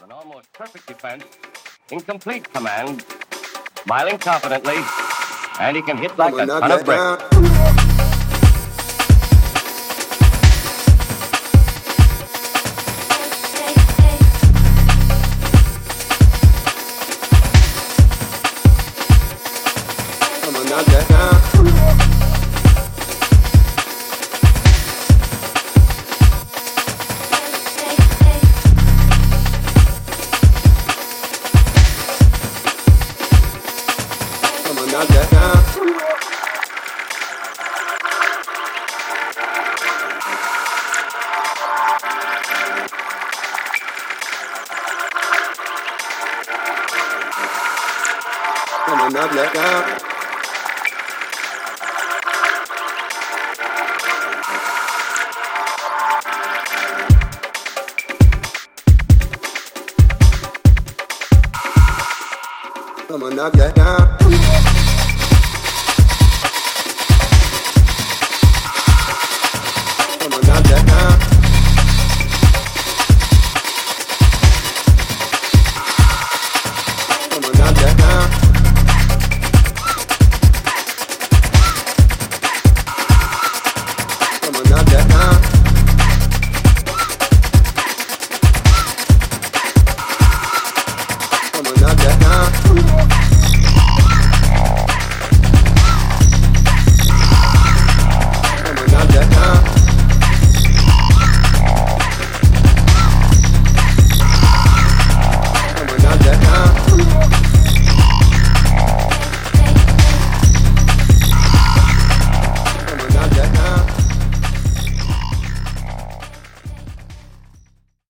An almost perfect defense, in complete command, smiling confidently, and he can hit like a ton of bricks. Knock that down. Come on, knock that down. Come on, knock that down. Come on, knock that down.